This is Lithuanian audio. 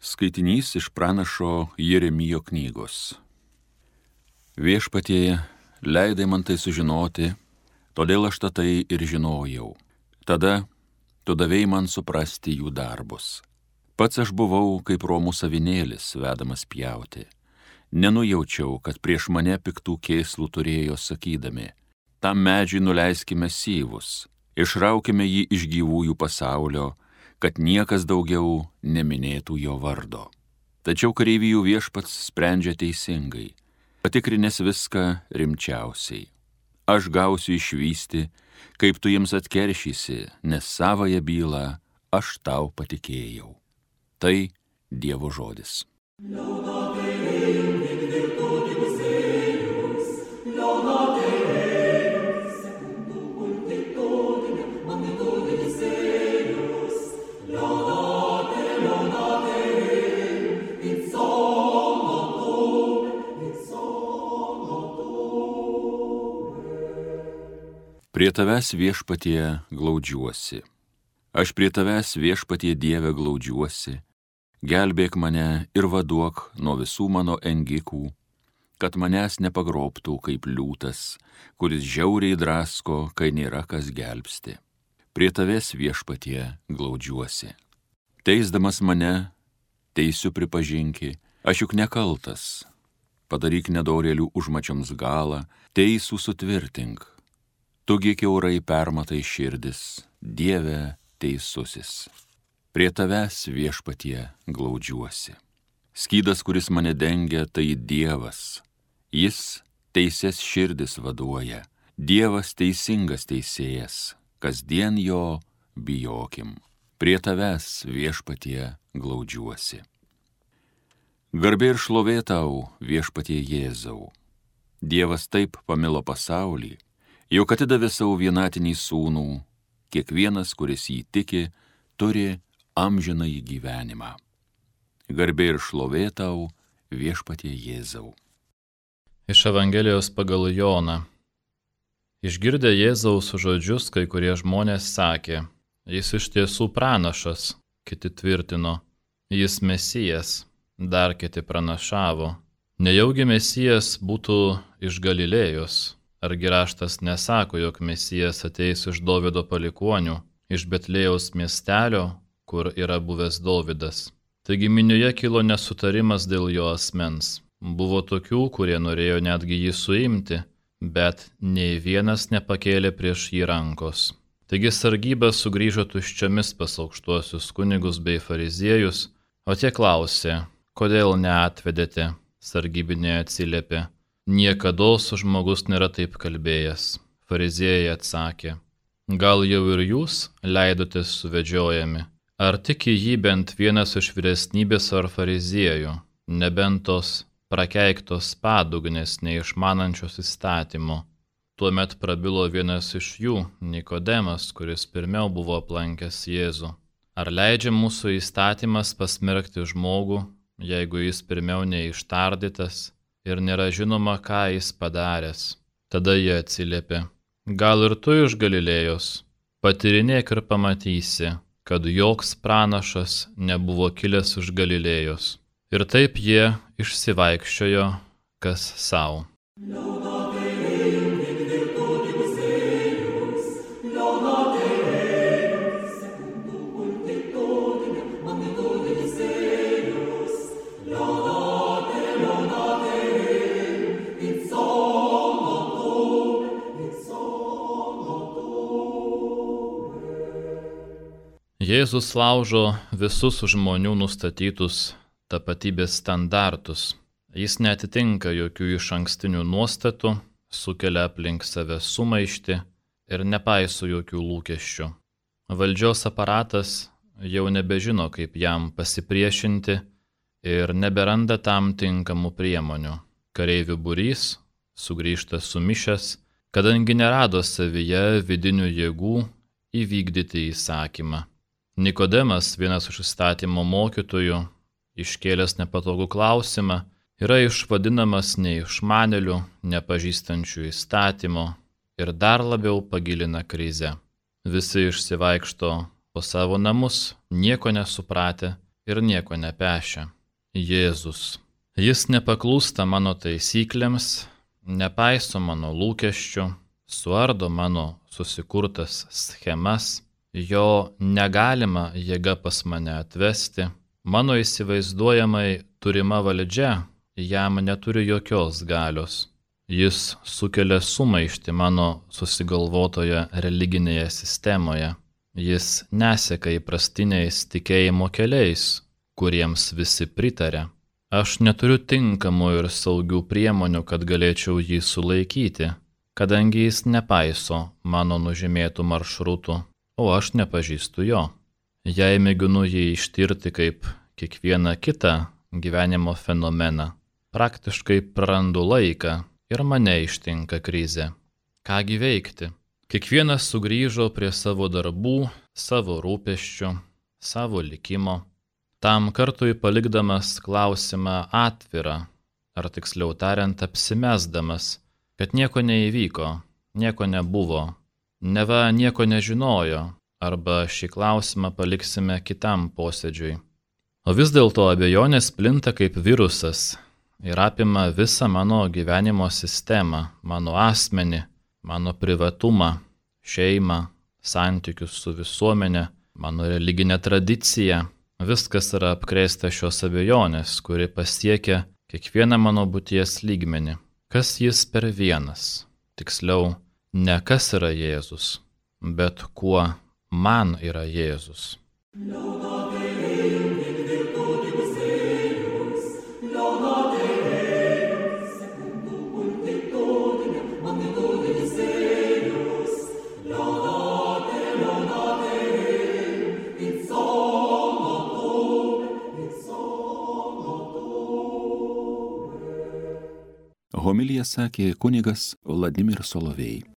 Skaitinys iš pranašo Jeremijo knygos. Viešpatie, leidai man tai sužinoti, todėl aš tai ir žinojau. Tada tu davei man suprasti jų darbus. Pats aš buvau kaip romų savinėlis, vedamas pjauti. Nenujaučiau, kad prieš mane piktų kėslų turėjo sakydami: tam medžiui nuleiskime syvus, išraukime jį iš gyvųjų pasaulio, kad niekas daugiau neminėtų jo vardo. Tačiau kareivijų viešpats sprendžia teisingai, patikrinęs viską rimčiausiai. Aš gausiu išvysti, kaip tu jiems atkeršysi, nes savąją bylą aš tau patikėjau. Tai Dievo žodis. Prie tavęs viešpatie glaudžiuosi. Aš prie tavęs viešpatie Dieve glaudžiuosi. Gelbėk mane ir vaduok nuo visų mano engikų, kad manęs nepagrobtų kaip liūtas, kuris žiauriai drasko, kai nėra kas gelbsti. Prie tavęs viešpatie glaudžiuosi. Teisdamas mane, teisiu pripažinki, aš juk nekaltas. Padaryk nedorėlių užmačioms galą, teisų sutvirtink. Tugi kiaurai permatai širdis, Dieve teisusis. Prie tavęs viešpatie glaudžiuosi. Skydas, kuris mane dengia, tai Dievas. Jis teises širdis vaduoja. Dievas teisingas teisėjas, kasdien jo bijokim. Prie tavęs viešpatie glaudžiuosi. Garbė ir šlovė tau, viešpatie Jėzau. Dievas taip pamilo pasaulį, jog atidavė savo vienatinį sūnų, kiekvienas, kuris jį tiki, turi amžinąjį gyvenimą. Garbė ir šlovė tau, viešpatie Jėzau. Iš Evangelijos pagal Joną. Išgirdę Jėzaus žodžius, kai kurie žmonės sakė: jis iš tiesų pranašas, kiti tvirtino: jis Mesijas, dar kiti pranašavo: nejaugi Mesijas būtų iš Galilėjos. Argi raštas nesako, jog Mesijas ateis iš Dovydo palikuonių, iš Betlėjaus miestelio, kur yra buvęs Dovydas. Taigi minioje kilo nesutarimas dėl jo asmens. Buvo tokių, kurie norėjo netgi jį suimti, bet nei vienas nepakėlė prieš jį rankos. Taigi sargyba sugrįžo tuščiomis pas aukštuosius kunigus bei fariziejus, o tie klausė: kodėl neatvedėte? Sargybiniai atsiliepė: niekados žmogus nėra taip kalbėjęs. Fariziejai atsakė: gal jau ir jūs leidotės suvedžiojami? Ar tiki jį bent vienas iš vyresnybės ar fariziejų, nebent tos prakeiktos padugnės neišmanančios įstatymo? Tuomet prabilo vienas iš jų, Nikodemas, kuris pirmiau buvo aplankęs Jėzų: ar leidžia mūsų įstatymas pasmerkti žmogų, jeigu jis pirmiau neištardytas ir nėra žinoma, ką jis padaręs? Tada jie atsiliepė: gal ir tu iš Galilėjos? Patyrinėk ir pamatysi, kad joks pranašas nebuvo kilęs iš Galilėjos. Ir taip jie išsivaikščiojo kas sau. Jėzus laužo visus žmonių nustatytus tapatybės standartus. Jis neatitinka jokių išankstinių nuostatų, sukelia aplink save sumaištį ir nepaiso jokių lūkesčių. Valdžios aparatas jau nebežino, kaip jam pasipriešinti ir neberanda tam tinkamų priemonių. Kareivių būrys sugrįžta sumišęs, kadangi nerado savyje vidinių jėgų įvykdyti įsakymą. Nikodemas, vienas iš įstatymo mokytojų, iškėlęs nepatogų klausimą, yra išvadinamas neišmanėliu, nepažįstančiu įstatymo ir dar labiau pagilina krizę. Visi išsivaikšto po savo namus, nieko nesupratę ir nieko nepešia. Jėzus. Jis nepaklūsta mano taisyklėms, nepaiso mano lūkesčių, suardo mano susikurtas schemas, jo negalima jėga pas mane atvesti, mano įsivaizduojamai turima valdžia jam neturi jokios galios. Jis sukelia sumaištį mano susigalvotoje religinėje sistemoje. Jis neseka įprastiniais tikėjimo keliais, kuriems visi pritaria. Aš neturiu tinkamų ir saugių priemonių, kad galėčiau jį sulaikyti, kadangi jis nepaiso mano nužymėtų maršrutų, o aš nepažįstu jo. Jei mėginu jį ištirti kaip kiekvieną kitą gyvenimo fenomeną, praktiškai prarandu laiką ir mane ištinka krizė. Kągi veikti? Kiekvienas sugrįžo prie savo darbų, savo rūpesčių, savo likimo, tam kartui palikdamas klausimą atvirą, ar tiksliau tariant apsimesdamas, kad nieko neįvyko, nieko nebuvo, neva nieko nežinojo, arba šį klausimą paliksime kitam posėdžiui. O vis dėlto abejonės plinta kaip virusas ir apima visą mano gyvenimo sistemą, mano asmenį, mano privatumą, šeimą, santykius su visuomenė, mano religinę tradiciją. Viskas yra apkrėsta šios abejonės, kuri pasiekia kiekvieną mano būties lygmenį. Kas jis per vienas? Tiksliau, ne kas yra Jėzus, bet kuo man yra Jėzus. Homiliją sakė kunigas Vladimir Solovej.